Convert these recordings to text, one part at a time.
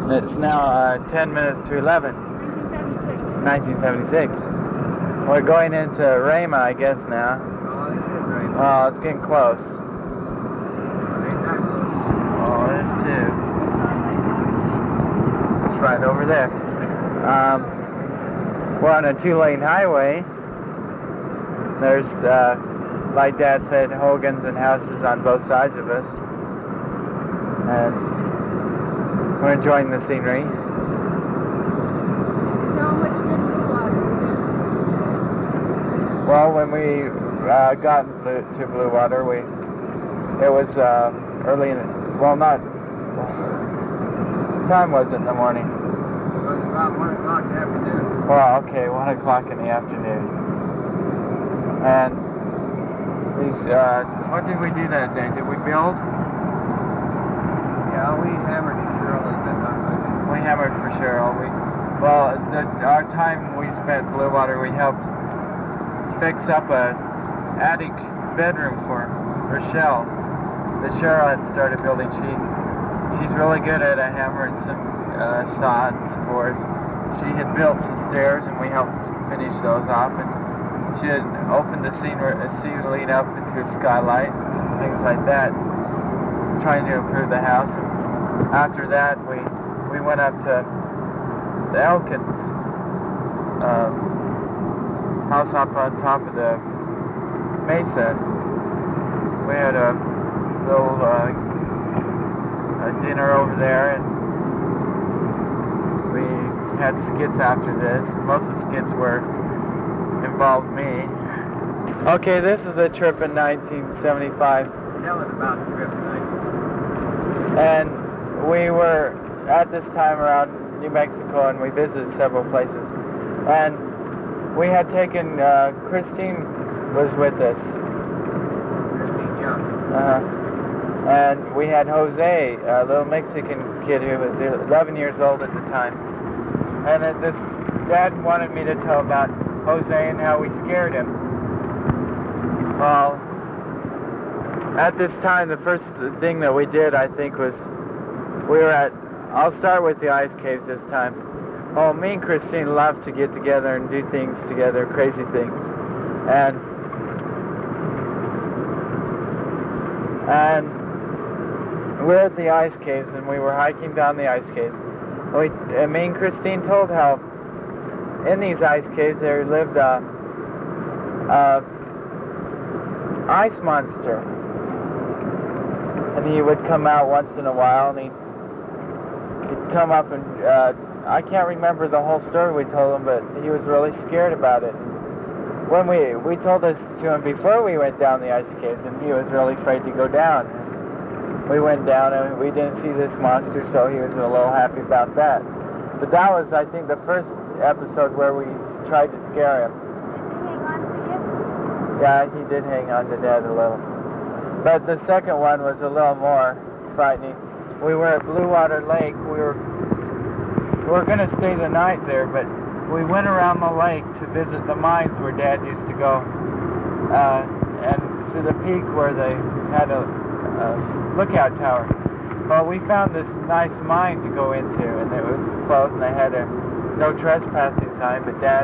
It's now 10 minutes to 11. 1976. We're going into Rama, I guess, now. Oh, this is right. Oh, it's getting close. Ain't that close? Oh, it is too. It's right over there. We're on a 2-lane highway. There's, like Dad said, hogans and houses on both sides of us. And we're enjoying the scenery. How much did Blue Water Well, when we got to Blue Water, it was early in not time was it in the morning? It was about 1 o'clock in the afternoon. Well, okay, 1 o'clock in the afternoon. And these, what did we do that day? Did we build? Yeah, we hammered for Cheryl a little bit, not much. We hammered for Cheryl. Our time we spent in Blue Water, we helped fix up a attic bedroom for Rochelle that Cheryl had started building. She's really good at hammering some sod and some boards. She had built some stairs and we helped finish those off, and she had opened the ceiling up into a skylight and things like that, trying to improve the house. And after that we went up to the Elkins house up on top of the mesa. We had a little dinner over there, and we had skits after this. Most of the skits involved me. Okay, this is a trip in 1975. Tell it about the trip tonight. And we were at this time around New Mexico, and we visited several places. And we had taken, Christine was with us. Christine Young. And we had Jose, a little Mexican kid who was 11 years old at the time. And Dad wanted me to tell about Jose and how we scared him. Well, at this time, the first thing that we did, I think, was I'll start with the ice caves this time. Oh, me and Christine love to get together and do things together, crazy things. And we're at the ice caves, and we were hiking down the ice caves. Me and Christine told how in these ice caves there lived a ice monster. And he would come out once in a while, and he'd come up and, I can't remember the whole story we told him, but he was really scared about it. When we told this to him before we went down the ice caves, and he was really afraid to go down. We went down and we didn't see this monster, so he was a little happy about that. But that was, I think, the first episode where we tried to scare him. Did he hang on to you? Yeah, he did hang on to Dad a little. But the second one was a little more frightening. We were at Blue Water Lake. We were going to stay the night there, but we went around the lake to visit the mines where Dad used to go, and to the peak where they had a lookout tower. Well, we found this nice mine to go into, and it was closed, and they had a no trespassing sign, but Dad,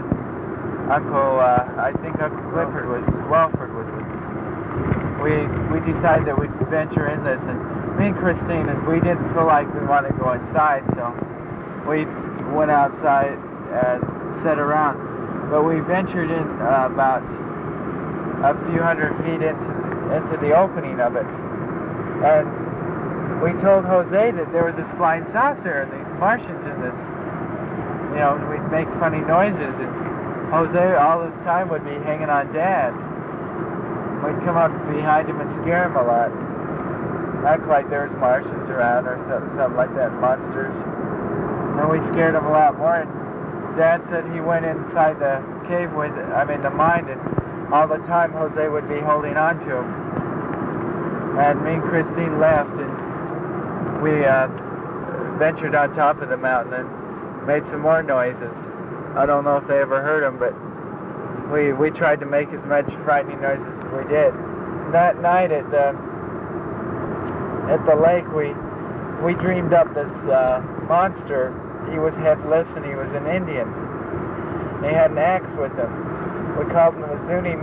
I think Uncle Welford was with us. We decided that we'd venture in this, and me and Christine, and we didn't feel like we wanted to go inside, so we went outside and sat around. But we ventured in about a few hundred feet into the opening of it. And we told Jose that there was this flying saucer and these Martians in this, we'd make funny noises. And Jose all this time would be hanging on Dad. We'd come up behind him and scare him a lot. Act like there was Martians around or something like that, monsters. And we scared him a lot more. And Dad said he went inside the cave the mine, and all the time Jose would be holding on to him. And me and Christine left, and we ventured on top of the mountain and made some more noises. I don't know if they ever heard them, but we tried to make as much frightening noises as we did. That night at the lake, we we dreamed up this monster. He was headless and he was an Indian. He had an axe with him. We called him the Zuni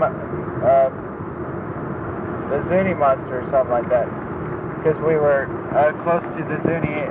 monster or something like that, because we were close to the Zuni.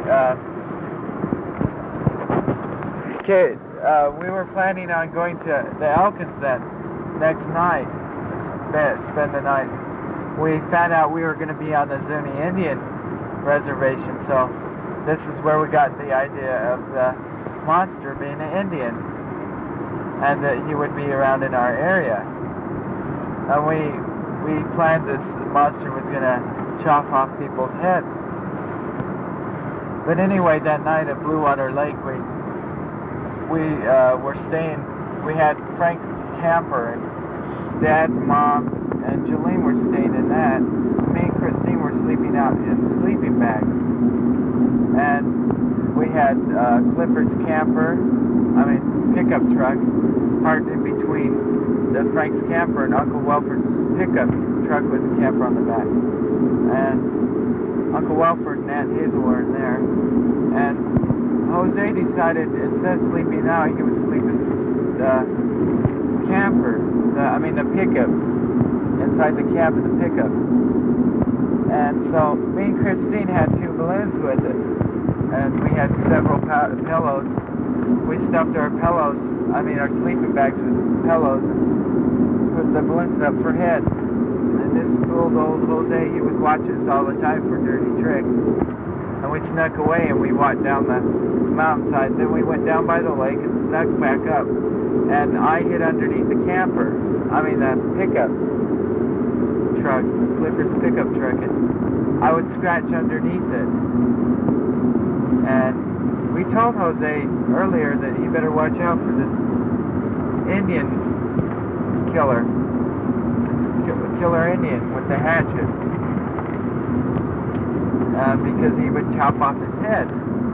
We were planning on going to the Elkins that next night and spend the night. We found out we were going to be on the Zuni Indian reservation, so this is where we got the idea of the monster being an Indian, and that he would be around in our area. And we planned this monster was going to chop off people's heads. But anyway, that night at Blue Water Lake, we were staying. We had Frank Camper and Dad, Mom, and Jolene were staying in that. Me and Christine were sleeping out in sleeping bags. And we had Clifford's camper, pickup truck, parked in between the Frank's camper and Uncle Welford's pickup truck with the camper on the back. And Uncle Welford and Aunt Hazel were in there. And Jose decided, instead of sleeping out, he would sleep in the camper, the pickup, inside the cab of the pickup. And so me and Christine had 2 balloons with us, and we had several pillows. We stuffed our our sleeping bags with pillows, and put the balloons up for heads. And this fooled old Jose. He was watching us all the time for dirty tricks. And we snuck away and we walked down the mountainside. Then we went down by the lake and snuck back up. And I hid underneath the camper. The pickup truck, Clifford's pickup truck. And I would scratch underneath it. And we told Jose earlier that he better watch out for this Indian killer. This killer Indian with the hatchet. Because he would chop off his head.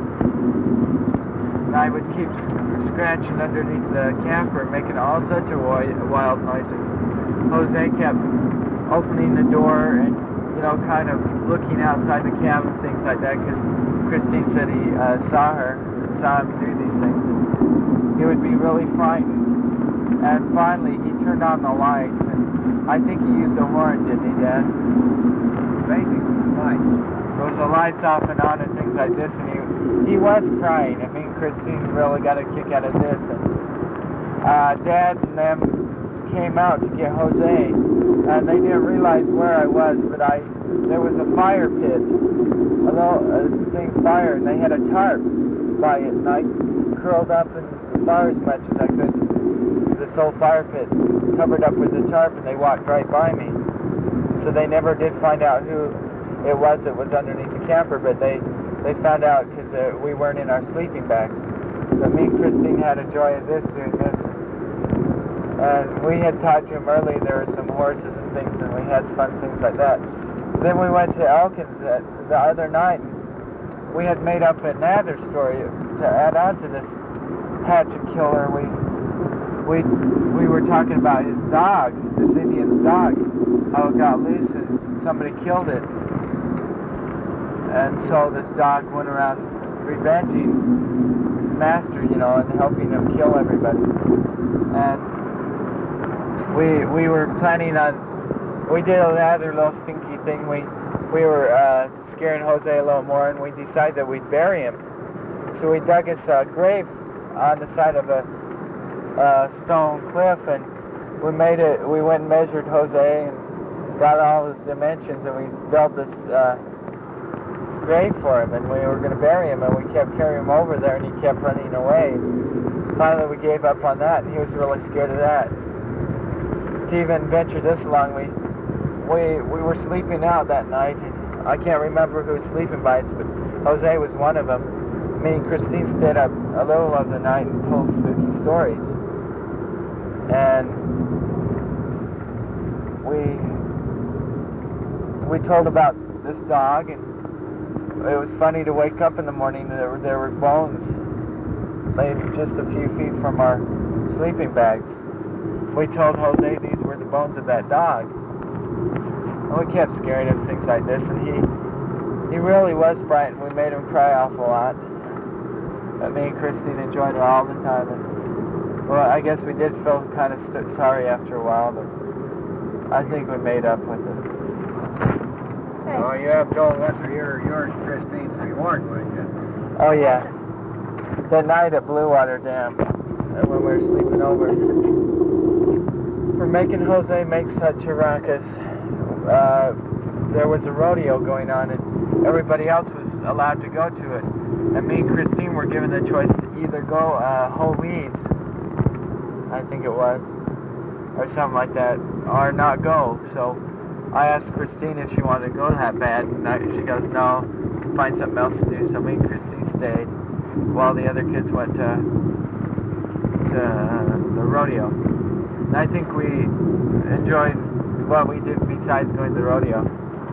And I would keep scratching underneath the camper, making all such a wild noises. Jose kept opening the door and, kind of looking outside the cab and things like that, because Christine said he saw him do these things. And he would be really frightened. And finally, he turned on the lights, and I think he used a horn, didn't he, Dad? Basically, lights. There was the lights off and on and things like this, and he was crying. I mean, Christine really got a kick out of this. And Dad and them came out to get Jose, and they didn't realize where I was, but there was a fire pit, a little thing fire, and they had a tarp by it, and I curled up in the fire as much as I could. This old fire pit covered up with the tarp, and they walked right by me. So they never did find out who it was that was underneath the camper, but they found out because we weren't in our sleeping bags. But me and Christine had a joy of doing this. And we had talked to him earlier. There were some horses and things, and we had fun things like that. Then we went to Elkins the other night. And we had made up another story to add on to this hatchet killer. We were talking about his dog, this Indian's dog, how it got loose and somebody killed it. And so this dog went around revenging his master, and helping him kill everybody. And we were planning on, we did another little stinky thing. We were scaring Jose a little more, and we decided that we'd bury him. So we dug his grave on the side of a stone cliff, and we went and measured Jose and got all his dimensions, and we built this grave for him, and we were going to bury him, and we kept carrying him over there, and he kept running away. Finally, we gave up on that, and he was really scared of that. To even venture this long, we were sleeping out that night, and I can't remember who was sleeping by us, but Jose was one of them. Me and Christine stayed up a little of the night and told spooky stories. And we told about this dog, and it was funny to wake up in the morning and there were bones laid just a few feet from our sleeping bags. We told Jose these were the bones of that dog. And we kept scaring him, things like this, and He really was frightened. We made him cry awful lot. But me and Christine enjoyed it all the time. And, well, I guess we did feel kind of sorry after a while, but I think we made up with it. Hey. Oh, you have told us yours, Christine's reward, wouldn't you? Oh, yeah. That night at Blue Water Dam, when we were sleeping over, for making Jose make such a ruckus, there was a rodeo going on, and everybody else was allowed to go to it. And me and Christine were given the choice to either go Whole Weeds, I think it was, or something like that, or not go. So I asked Christine if she wanted to go that bad, and she goes, no, find something else to do. So me and Christine stayed while the other kids went to the rodeo. And I think we enjoyed what we did besides going to the rodeo.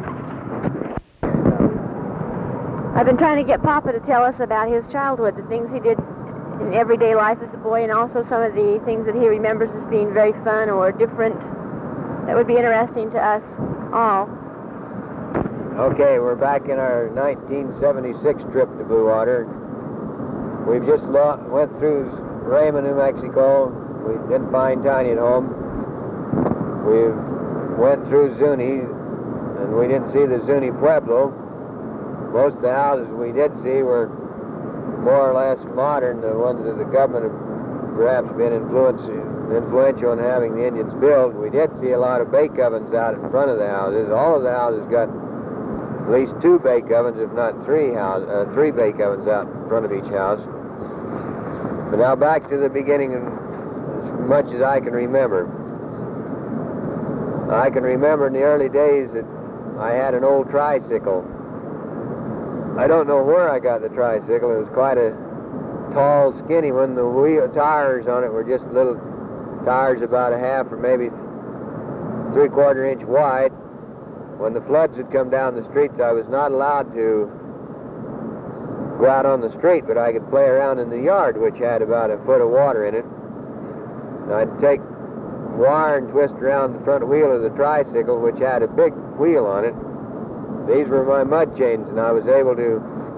I've been trying to get Papa to tell us about his childhood, the things he did in everyday life as a boy, and also some of the things that he remembers as being very fun or different. That would be interesting to us all. Okay, we're back in our 1976 trip to Blue Water. We've just went through Raymond, New Mexico. We didn't find Tiny at home. We went through Zuni, and we didn't see the Zuni Pueblo. Most of the houses we did see were more or less modern, the ones that the government have perhaps been influential in having the Indians build. We did see a lot of bake ovens out in front of the houses. All of the houses got at least 2 bake ovens, if not 3 bake ovens out in front of each house. But now back to the beginning, as much as I can remember. I can remember in the early days that I had an old tricycle. I don't know where I got the tricycle. It was quite a tall, skinny one. The wheel tires on it were just little tires about a half or maybe 3/4 inch wide. When the floods would come down the streets, I was not allowed to go out on the street, but I could play around in the yard, which had about a foot of water in it. And I'd take wire and twist around the front wheel of the tricycle, which had a big wheel on it. These were my mud chains, and I was able to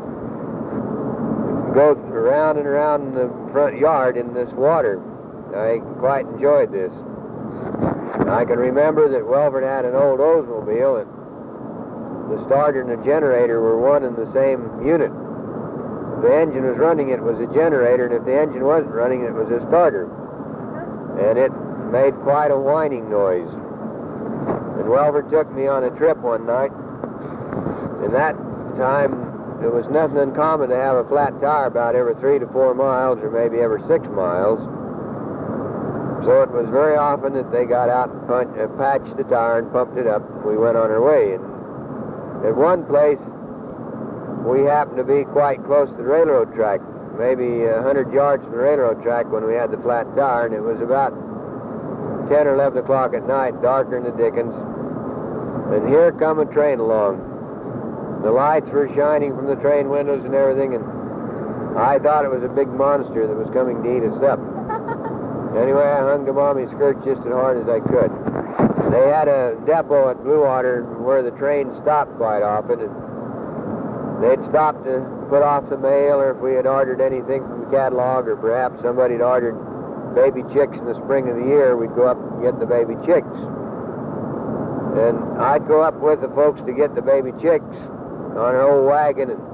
go around and around in the front yard in this water. I quite enjoyed this. I can remember that Welford had an old Oldsmobile, and the starter and the generator were one and the same unit. If the engine was running, it was a generator, and if the engine wasn't running, it was a starter. And it made quite a whining noise. And Welford took me on a trip one night. In that time, it was nothing uncommon to have a flat tire about every 3 to 4 miles, or maybe every 6 miles. So it was very often that they got out and patched the tire and pumped it up, and we went on our way. And at one place, we happened to be quite close to the railroad track, maybe 100 yards from the railroad track when we had the flat tire, and it was about 10 or 11 o'clock at night, darker than the dickens. And here come a train along. The lights were shining from the train windows and everything, and I thought it was a big monster that was coming to eat us up. Anyway, I hung to Mommy's skirt just as hard as I could. They had a depot at Blue Water where the train stopped quite often, and they'd stop to put off the mail, or if we had ordered anything from the catalog, or perhaps somebody had ordered baby chicks in the spring of the year, we'd go up and get the baby chicks. And I'd go up with the folks to get the baby chicks on an old wagon, and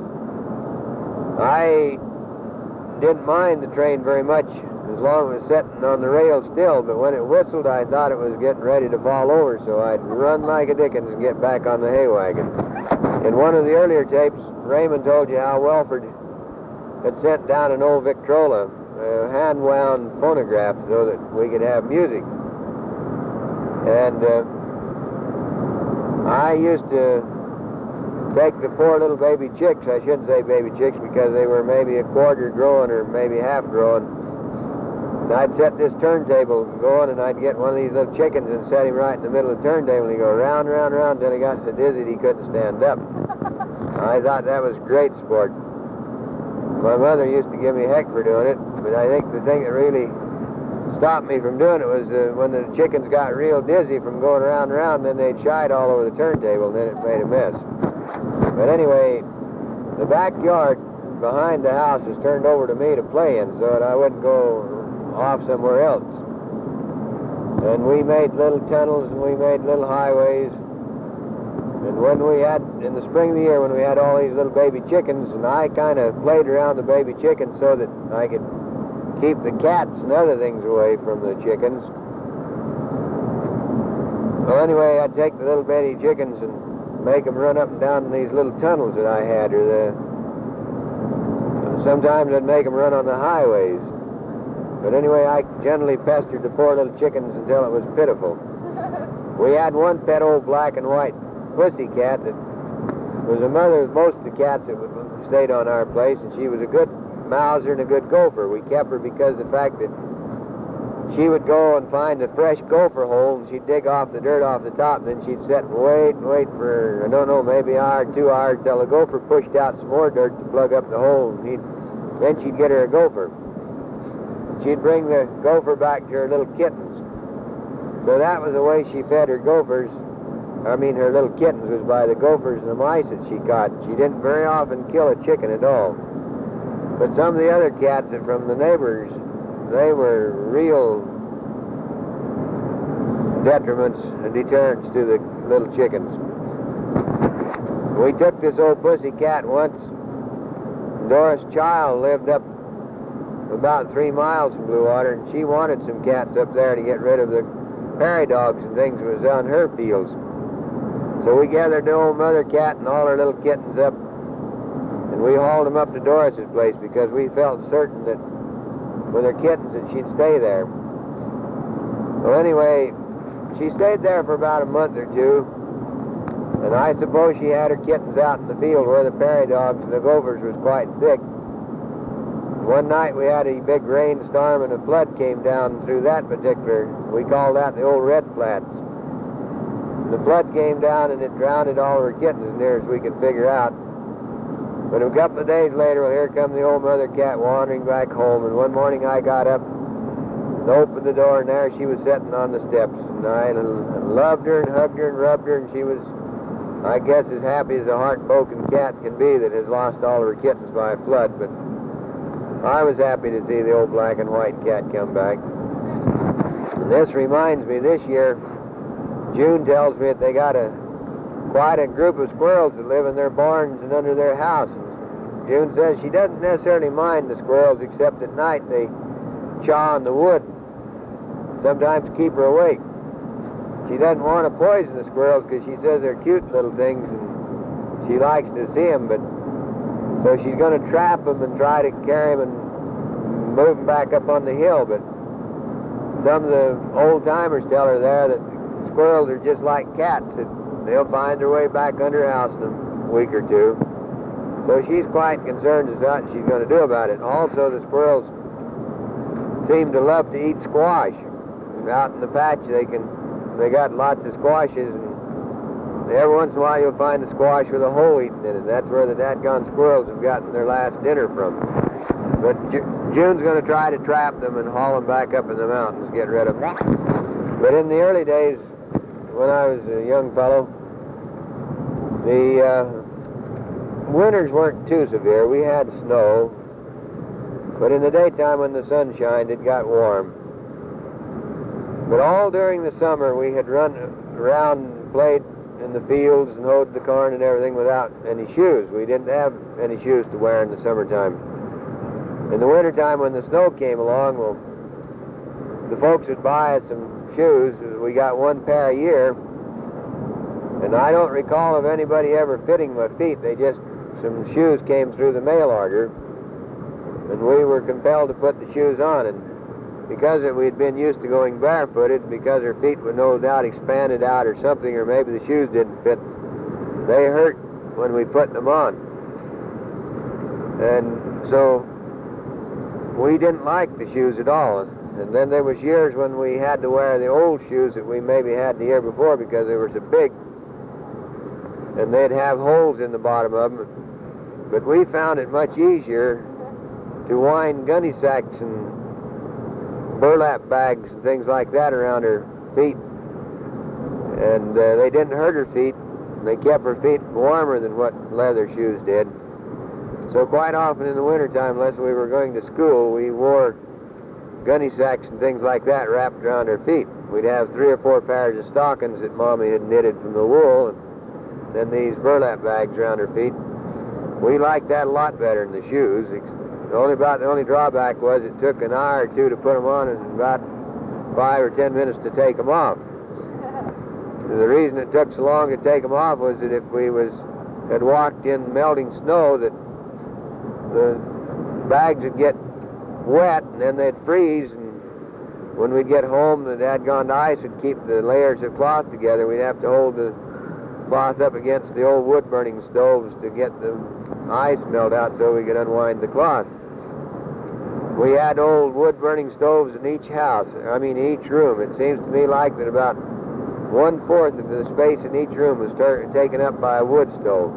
I didn't mind the train very much as long as it was sitting on the rail still, but when it whistled, I thought it was getting ready to fall over, so I'd run like a dickens and get back on the hay wagon. In one of the earlier tapes, Raymond told you how Welford had sent down an old Victrola, a hand-wound phonograph, so that we could have music. And I used to take the poor little baby chicks, I shouldn't say baby chicks because they were maybe a quarter grown or maybe half grown, and I'd set this turntable going, and I'd get one of these little chickens and set him right in the middle of the turntable, and he'd go round, round, round until he got so dizzy he couldn't stand up. I thought that was great sport. My mother used to give me heck for doing it, but I think the thing that really stopped me from doing it was when the chickens got real dizzy from going around and around, then they'd shite all over the turntable, and then it made a mess. But anyway, the backyard behind the house was turned over to me to play in so that I wouldn't go off somewhere else. And we made little tunnels and we made little highways. And when we had, in the spring of the year, when we had all these little baby chickens, and I kind of played around the baby chickens so that I could keep the cats and other things away from the chickens. Well, anyway, I'd take the little baby chickens and make them run up and down these little tunnels that I had, sometimes I'd make them run on the highways. But anyway, I generally pestered the poor little chickens until it was pitiful. We had one pet old black and white pussy cat that was a mother of most of the cats that stayed on our place, and she was a good mouser and a good gopher. We kept her because of the fact that she would go and find a fresh gopher hole, and she'd dig off the dirt off the top, and then she'd sit and wait for, I don't know, maybe an hour, 2 hours, till the gopher pushed out some more dirt to plug up the hole, and then she'd get her a gopher. She'd bring the gopher back to her little kittens. So that was the way she fed her gophers. I mean, her little kittens was by the gophers and the mice that she caught. She didn't very often kill a chicken at all. But some of the other cats from the neighbors, they were real detriments and deterrents to the little chickens. We took this old pussy cat once. Doris Child lived up about 3 miles from Blue Water, and she wanted some cats up there to get rid of the prairie dogs and things that was on her fields. So we gathered the old mother cat and all her little kittens up, and we hauled them up to Doris's place because we felt certain that with her kittens that she'd stay there. Well, anyway, she stayed there for about a month or two, and I suppose she had her kittens out in the field where the prairie dogs and the gophers was quite thick. One night we had a big rainstorm and a flood came down through that particular, we called that the old Red Flats. The flood came down and it drowned all of her kittens as near as we could figure out. But a couple of days later, well, here come the old mother cat wandering back home, and one morning I got up and opened the door, and there she was sitting on the steps, and I loved her and hugged her and rubbed her, and she was, I guess, as happy as a heartbroken cat can be that has lost all of her kittens by a flood. But I was happy to see the old black and white cat come back. And this reminds me, this year, June tells me that they got quite a group of squirrels that live in their barns and under their house. And June says she doesn't necessarily mind the squirrels, except at night they chaw in the wood, sometimes keep her awake. She doesn't want to poison the squirrels because she says they're cute little things and she likes to see them, but so she's going to trap them and try to carry them and move them back up on the hill. But some of the old-timers tell her there that squirrels are just like cats, that they'll find their way back under her house in a week or two. So she's quite concerned as to what she's going to do about it. Also, the squirrels seem to love to eat squash. Out in the patch, they got lots of squashes, and every once in a while you'll find a squash with a hole eaten in it. That's where the dadgone squirrels have gotten their last dinner from. But June's going to try to trap them and haul them back up in the mountains, get rid of them. But in the early days, when I was a young fellow, the winters weren't too severe. We had snow, but in the daytime when the sun shined, it got warm. But all during the summer, we had run around and played in the fields and hoed the corn and everything without any shoes. We didn't have any shoes to wear in the summertime. In the wintertime, when the snow came along, well, the folks would buy us some shoes. We got one pair a year, and I don't recall of anybody ever fitting my feet. Some shoes came through the mail order, and we were compelled to put the shoes on. And because we'd been used to going barefooted, because our feet were no doubt expanded out or something, or maybe the shoes didn't fit, they hurt when we put them on. And so we didn't like the shoes at all. And then there was years when we had to wear the old shoes that we maybe had the year before because they were so big, and they'd have holes in the bottom of them. But we found it much easier to wind gunny sacks and burlap bags and things like that around her feet, and they didn't hurt her feet. and they kept our feet warmer than what leather shoes did. So quite often in the wintertime, unless we were going to school, we wore gunny sacks and things like that wrapped around our feet. We'd have 3 or 4 pairs of stockings that Mommy had knitted from the wool, and then these burlap bags around her feet. We liked that a lot better than the shoes. The only drawback was it took an hour or two to put them on and about 5 or 10 minutes to take them off. The reason it took so long to take them off was that if we had walked in melting snow, that the bags would get wet and then they'd freeze, and when we'd get home that had gone to ice would keep the layers of cloth together. We'd have to hold the cloth up against the old wood burning stoves to get the ice melt out so we could unwind the cloth. We had old wood burning stoves in each house, each room. It seems to me like that about 1/4 of the space in each room was taken up by a wood stove.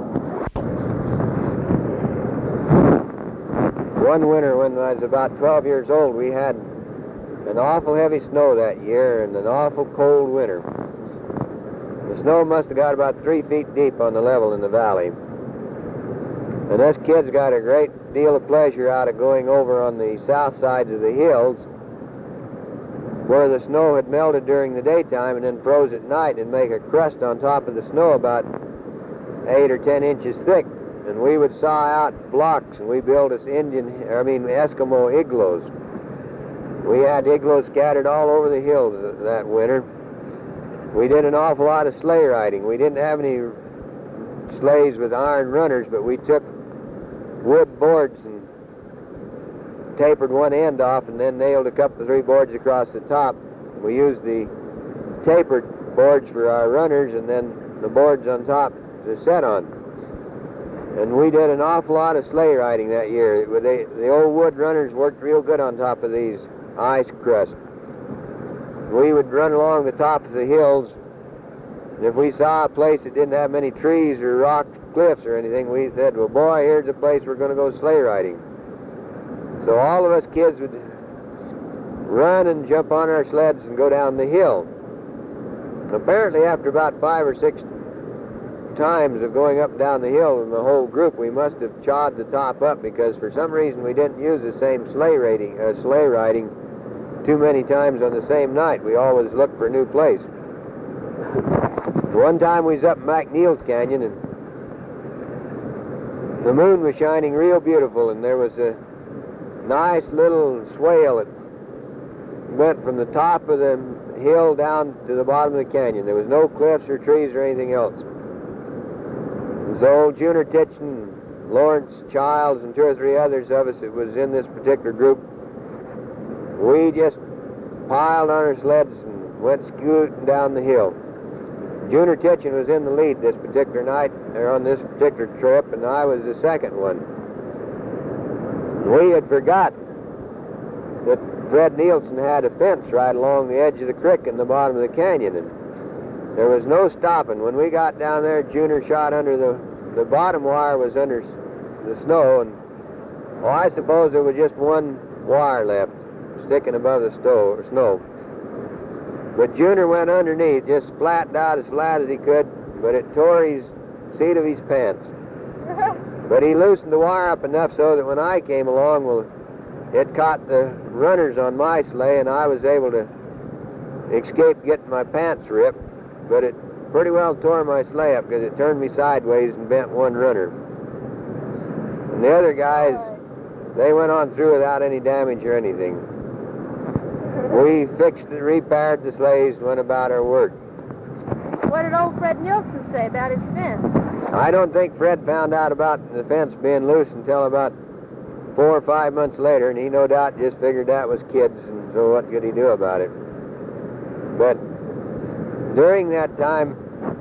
One winter when I was about 12 years old, we had an awful heavy snow that year and an awful cold winter. The snow must have got about 3 feet deep on the level in the valley. And us kids got a great deal of pleasure out of going over on the south sides of the hills where the snow had melted during the daytime and then froze at night and make a crust on top of the snow about 8 or 10 inches thick. And we would saw out blocks and we built us Eskimo igloos. We had igloos scattered all over the hills that winter. We did an awful lot of sleigh riding. We didn't have any sleighs with iron runners, but we took wood boards and tapered one end off and then nailed a couple of 3 boards across the top. We used the tapered boards for our runners and then the boards on top to set on. And we did an awful lot of sleigh riding that year. The old wood runners worked real good on top of these ice crusts. We would run along the tops of the hills, and if we saw a place that didn't have many trees or rock cliffs or anything, we said, well, boy, here's a place we're going to go sleigh riding. So all of us kids would run and jump on our sleds and go down the hill. Apparently, after about 5 or 6 times of going up and down the hill in the whole group, we must have chawed the top up because for some reason we didn't use the same sleigh riding too many times on the same night. We always looked for a new place. One time we was up McNeil's Canyon and the moon was shining real beautiful, and there was a nice little swale that went from the top of the hill down to the bottom of the canyon. There was no cliffs or trees or anything else. And so Junior Titchen, Lawrence Childs, and 2 or 3 others of us that was in this particular group, we just piled on our sleds and went scooting down the hill. Junior Titchen was in the lead this particular night, or on this particular trip, and I was the second one. We had forgot that Fred Nielsen had a fence right along the edge of the creek in the bottom of the canyon, and there was no stopping. When we got down there, Junior shot under the bottom wire was under the snow, and I suppose there was just one wire left sticking above the snow. But Junior went underneath, just flattened out as flat as he could, but it tore his seat of his pants. But he loosened the wire up enough so that when I came along, well, it caught the runners on my sleigh, and I was able to escape getting my pants ripped, but it pretty well tore my sleigh up because it turned me sideways and bent one runner. And the other guys, they went on through without any damage or anything. We fixed and repaired the sleighs and went about our work. What did old Fred Nielsen say about his fence? I don't think Fred found out about the fence being loose until about 4 or 5 months later, and he no doubt just figured that was kids, and so what could he do about it? But during that time,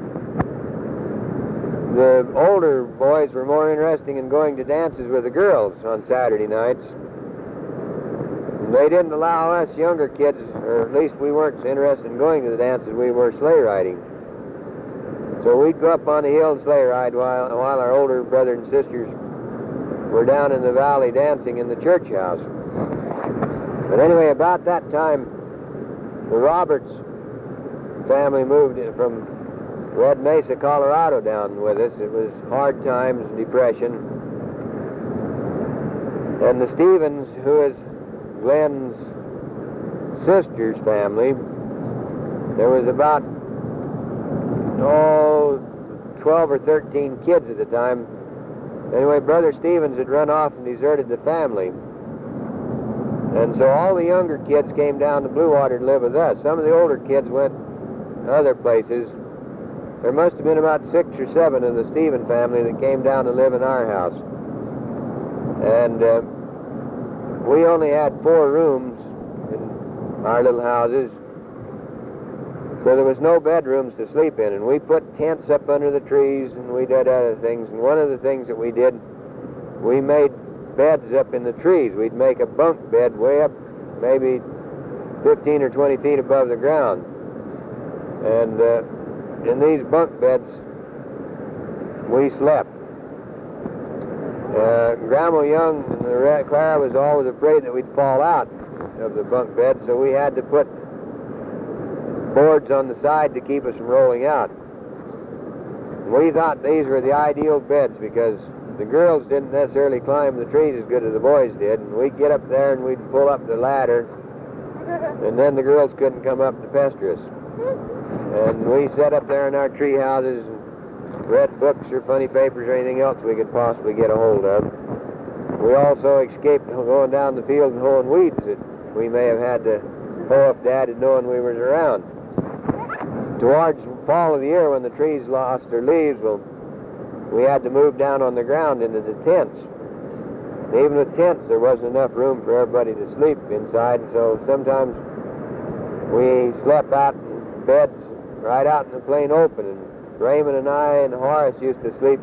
the older boys were more interested in going to dances with the girls on Saturday nights. They didn't allow us younger kids, or at least we weren't so interested in going to the dances, we were sleigh riding. So we'd go up on the hill and sleigh ride while our older brothers and sisters were down in the valley dancing in the church house. But anyway, about that time, the Roberts family moved in from Red Mesa, Colorado down with us. It was hard times and depression. And the Stevens, who is Glenn's sister's family, there was about 12 or 13 kids at the time. Anyway, Brother Stevens had run off and deserted the family. And so all the younger kids came down to Blue Water to live with us. Some of the older kids went other places. There must have been about 6 or 7 of the Steven family that came down to live in our house. And we only had 4 rooms in our little houses, so there was no bedrooms to sleep in. And we put tents up under the trees, and we did other things. And one of the things that we did, we made beds up in the trees. We'd make a bunk bed way up, maybe 15 or 20 feet above the ground. And in these bunk beds, we slept. Grandma Young and Clara was always afraid that we'd fall out of the bunk bed, so we had to put boards on the side to keep us from rolling out. We thought these were the ideal beds because the girls didn't necessarily climb the trees as good as the boys did, and we'd get up there and we'd pull up the ladder, and then the girls couldn't come up to pester us. And we sat up there in our tree houses and read books or funny papers or anything else we could possibly get a hold of. We also escaped going down the field and hoeing weeds that we may have had to hoe if Dad had known we was around. Towards the fall of the year, when the trees lost their leaves, well, we had to move down on the ground into the tents. And even with tents, there wasn't enough room for everybody to sleep inside, so sometimes we slept out in beds right out in the plain open. And Raymond and I and Horace used to sleep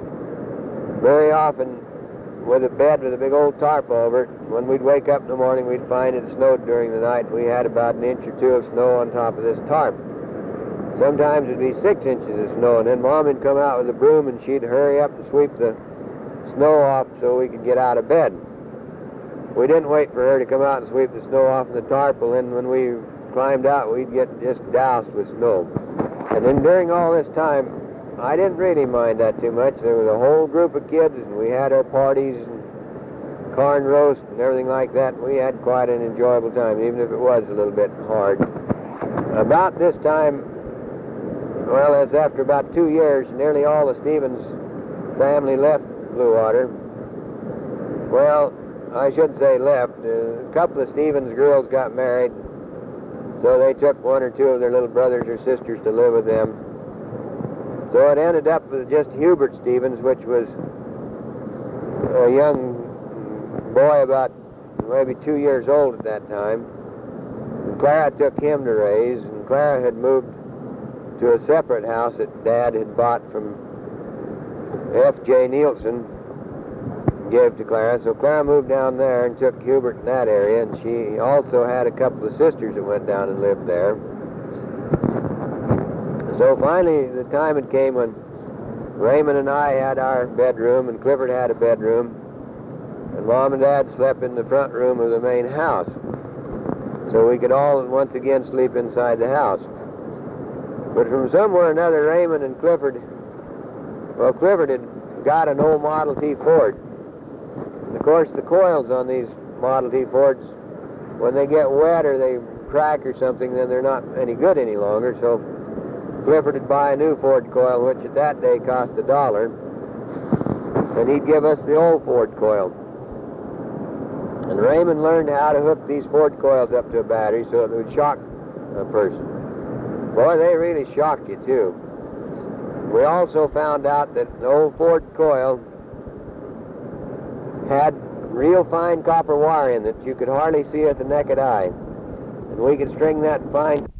very often with a bed with a big old tarp over it. When we'd wake up in the morning, we'd find it snowed during the night. We had about 1 inch or 2 of snow on top of this tarp. Sometimes it'd be 6 inches of snow, and then Mom would come out with a broom and she'd hurry up and sweep the snow off so we could get out of bed. We didn't wait for her to come out and sweep the snow off in the tarp, and then when we climbed out, we'd get just doused with snow. And then during all this time, I didn't really mind that too much. There was a whole group of kids, and we had our parties and corn roast and everything like that. We had quite an enjoyable time, even if it was a little bit hard. About this time, well, as after about 2 years, nearly all the Stevens family left Blue Water. Well, I shouldn't say left. A couple of Stevens girls got married, so they took 1 or 2 of their little brothers or sisters to live with them. So it ended up with just Hubert Stevens, which was a young boy about maybe 2 years old at that time. And Clara took him to raise, and Clara had moved to a separate house that Dad had bought from F.J. Nielsen, gave to Clara. So Clara moved down there and took Hubert in that area, and she also had a couple of sisters that went down and lived there. So finally the time had came when Raymond and I had our bedroom and Clifford had a bedroom, and Mom and Dad slept in the front room of the main house, so we could all once again sleep inside the house. But from somewhere or another, Raymond and Clifford had got an old Model T Ford. And of course, the coils on these Model T Fords, when they get wet or they crack or something, then they're not any good any longer. So Clifford would buy a new Ford coil, which at that day cost $1, and he'd give us the old Ford coil. And Raymond learned how to hook these Ford coils up to a battery so it would shock a person. Boy, they really shocked you, too. We also found out that the old Ford coil had real fine copper wire in it. You could hardly see it with the naked eye. And we could string that fine